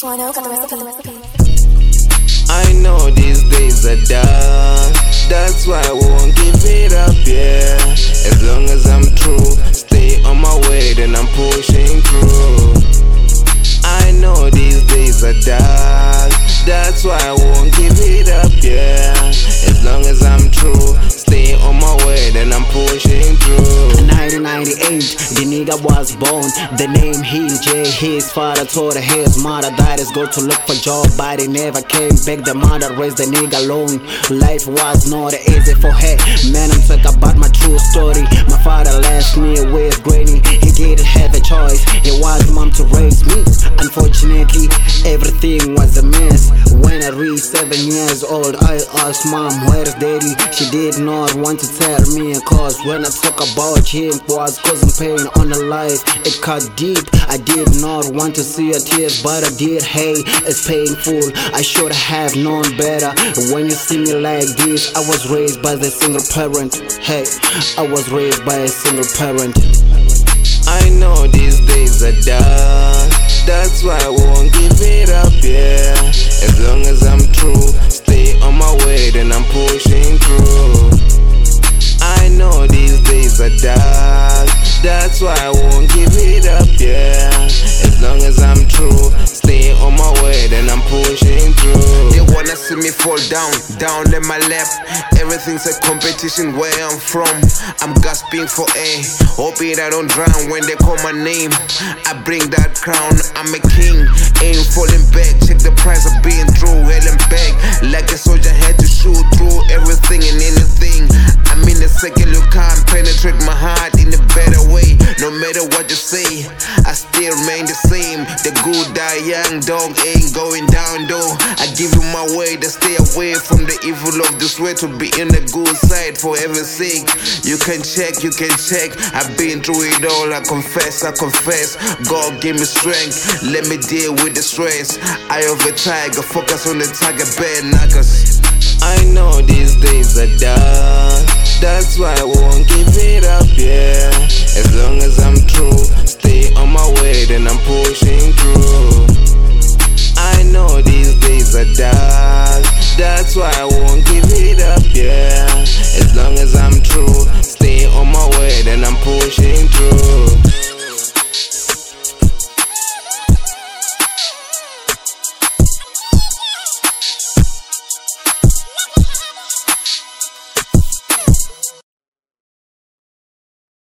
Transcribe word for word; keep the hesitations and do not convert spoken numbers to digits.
Twano got the recipe. I know these days are dark, that's why I won't give it up, yeah. As long as I'm true, stay on my way, then I'm pushing through. I know these days are dark, that's why I won't give it up, yeah. As long as I'm true, stay on my way, then I'm pushing through. nineteen ninety-eight, the nigga was born. The name Hill J. His father told his mother that is go to look for job, but he never came back. The mother raised the nigga alone. Life was not easy for her. Man, I'm talking about my true story. My father left me with granny. He didn't have a choice. He was mom to raise me. Unfortunately, everything was a mess. When I reached seven years old, I asked mom, where's daddy? She did not want to tell me, cause when I talk about him was causing pain on the life. It cut deep. I did not want to see a tears, but I did. Hey, it's painful. I should have known better. When you see me like this, I was raised by the single parent. Hey, I was raised by a single parent. I know these days are dark, that's why I won't give it up, yeah. As long as I'm true, stay on my way, then I'm pushing through. I know these days are dark, that's why I won't give it up, yeah. As long as I'm true, stay on my way, then I'm pushing through. They wanna see me fall down, down in my lap. Everything's a competition where I'm from. I'm gasping for air, hoping I don't drown when they call my name. I bring that crown, I'm a king, ain't falling back. Check the price of being through hell and back. Like a soldier had to shoot through everything and anything. I'm in a second, you can't penetrate my heart in a better way. No matter what you say, I still remain the same. The good die young, dog ain't going down though. I give you my way to stay away from the evil of this way, to be in the good side for heaven's sake. You can check, you can check. I've been through it all, I confess, I confess. God give me strength, let me deal with the stress. Eye of a tiger, focus on the target, bad knockers. I know these days